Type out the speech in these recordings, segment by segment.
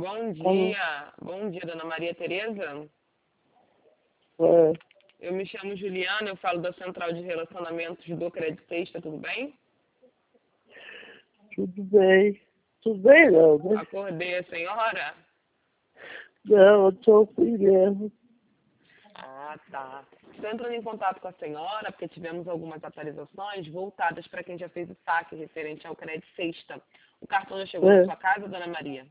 Alô? Bom dia, dona Maria Tereza. É, Eu me chamo Juliana, eu falo da Central de Relacionamentos do Crédito Sexta, tudo bem? tudo bem. Tudo bem não, né? Acordei a senhora? Não, eu tô ruim mesmo. Ah, tá. Estou entrando em contato com a senhora porque tivemos algumas atualizações voltadas para quem já fez o saque referente ao Crédito Sexta. O cartão já chegou na É. sua casa, dona Maria?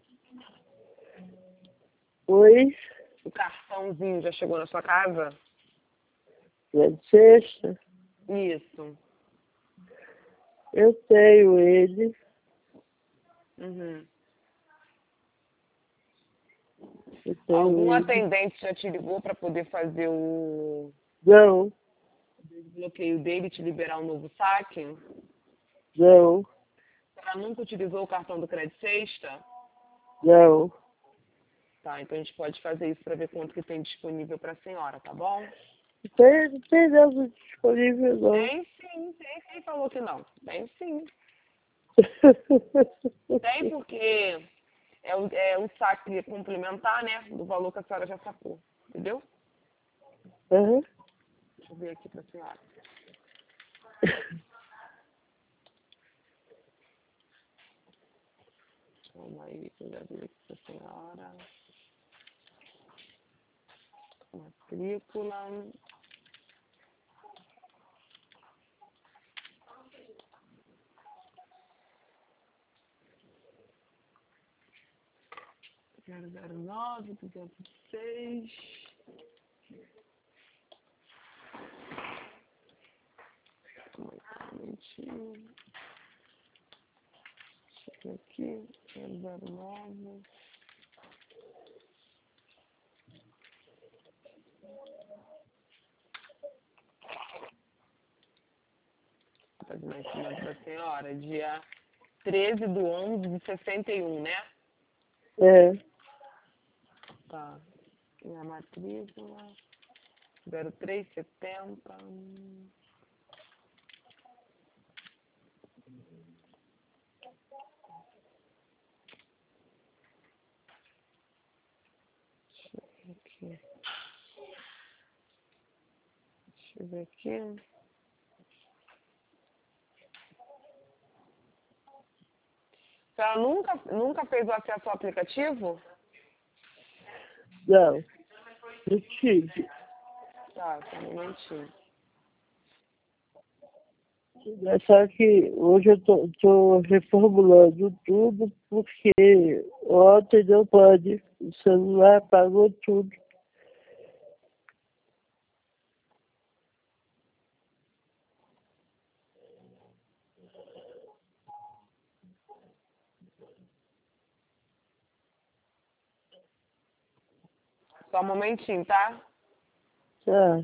Oi, O cartãozinho já chegou na sua casa? é de sexta. Isso. Eu tenho ele. Uhum. Eu tenho Algum ele. atendente já te ligou para poder fazer o Não, desbloqueio dele e te liberar um novo saque? não, Ela nunca utilizou o cartão do Crédito Sexta? não. Tá, então a gente pode fazer isso para ver quanto que tem disponível para a senhora, tá bom? Não tem nada disponível, não. Tem sim, tem. Quem falou que não? Tem sim. Tem porque é o saque complementar, né? Do valor que a senhora já sacou. Entendeu? Aham. Deixa eu ver aqui para a senhora. Calma aí, que eu já vi aqui para a senhora. Matrícula. Zero zero nove 206. Calma aí, só um momentinho. Deixa eu ver aqui. 009. Data de nascimento da senhora. Dia 13/11/61, né? É, Tá. E a matrícula. 0370. Aqui. Deixa eu ver aqui. A senhora nunca fez o acesso ao aplicativo? não. Eu tive. Tá, só um momentinho. É só que hoje eu tô reformulando tudo porque ontem não pode. O celular apagou tudo. Só um momentinho, tá? Tá.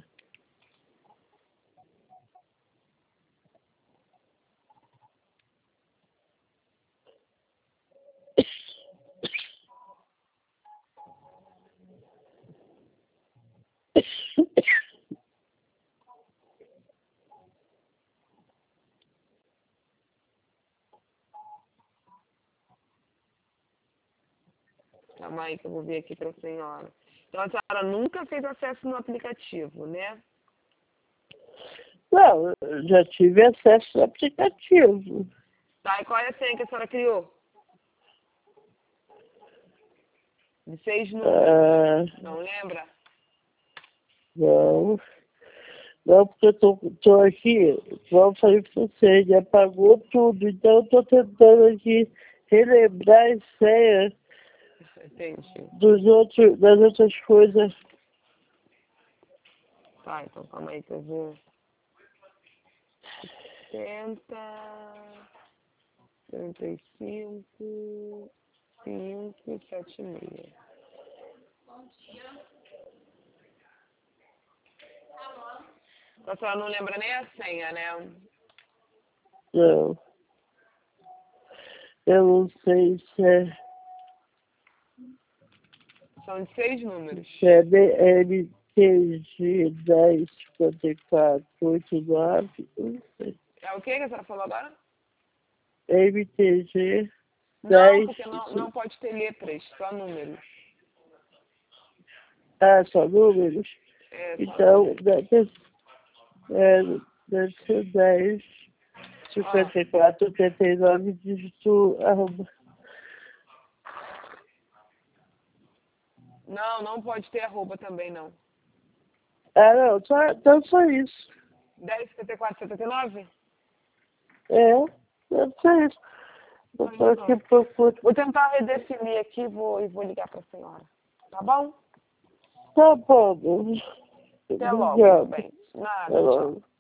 Calma aí que eu vou ver aqui pra senhora. Então a senhora nunca fez acesso no aplicativo, né? Não, eu já tive acesso ao aplicativo. Tá, e qual é a senha que a senhora criou? De 6 números. Ah, Não lembra? não, não, porque eu tô aqui, igual eu falei pra você, ele apagou tudo, então eu tô tentando aqui relembrar as senhas Entendi. das outras coisas. Tá, então calma aí que eu vou. 70, 35, 5, 76. A senhora não lembra nem a senha, né? Não, eu não sei São de 6 números. se é MTG 105489, não sei. É o que a senhora falou agora? MTG Não, porque não pode ter letras, só números. Ah, só números? É, só Então, números. deve ser 10, 54, 89, dígito, arroba. Não pode ter arroba também, não. Ah, não, então só isso. 10, 54, 79? Deve ser isso. Eu tô aqui procurando. Vou tentar redefinir aqui e vou ligar para a senhora. Tá bom? Tá bom. Até logo, Obrigada. bem. Nada, Até tchau. logo.